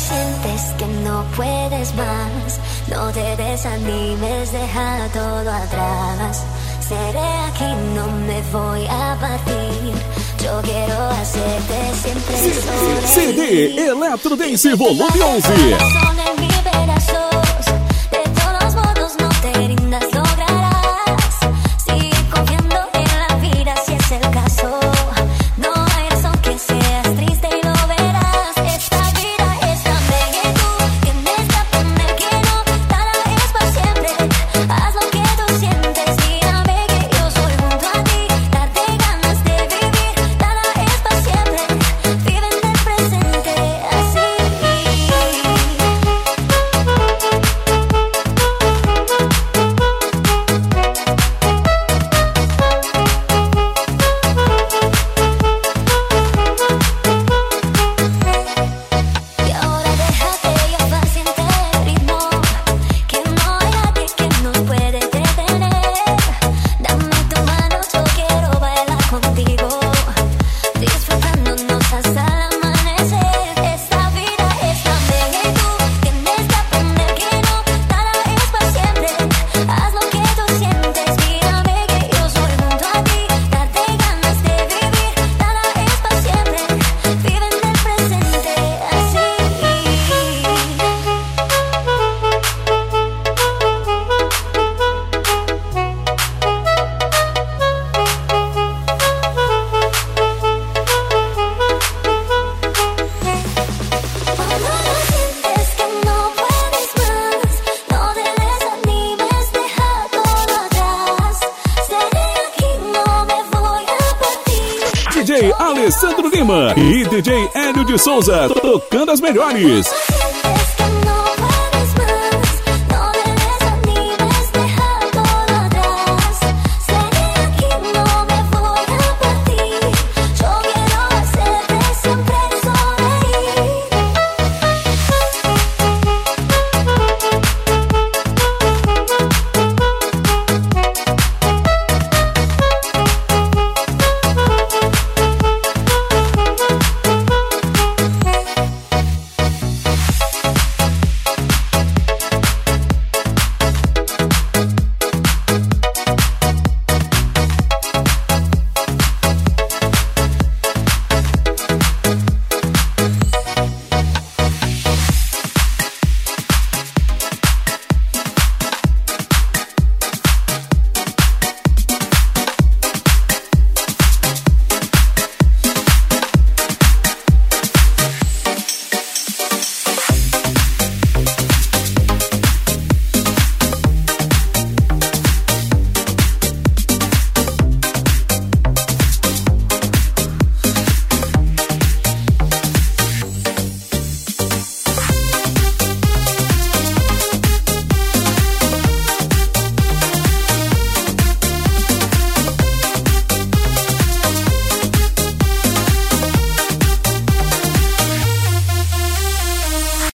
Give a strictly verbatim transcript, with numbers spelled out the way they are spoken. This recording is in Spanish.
sientes que no puedes más, no te desanimes, deja todo atrás. Seré aquí, no me voy a partir. Yo quiero hacerte siempre sobrevivir. C D Eletro Dance Volume once. Son en mil pedazos, de todos modos no te rindas, lograrás. Sigue confiando en la vida si es el caso. No hay razón que seas triste y lo verás. Esta vida es tan bella y tú tienes que aprender que no, nada es para siempre. Haz lo que tú sientes, mírame que yo soy junto a ti. Date ganas de vivir, nada es para siempre. Vive en el presente así. Y ahora déjate llevar, siente el ritmo, que no hay nadie que nos puede detener. Dame tu mano, yo quiero bailar contigo, disfrutándonos hasta el amanecer. Esta vida es tan bella y tú tienes que aprender que no, nada es para siempre. Haz lo que tú sientes, mírame que yo soy junto a ti. Date ganas de vivir, nada es para siempre. Vive en el presente así. Cuando lo sientes que no puedes más, no te desanimes, deja todo atrás. Seré aquí, no me voy a partir. D J Alessandro Lima e D J Hélio de Souza tocando as melhores.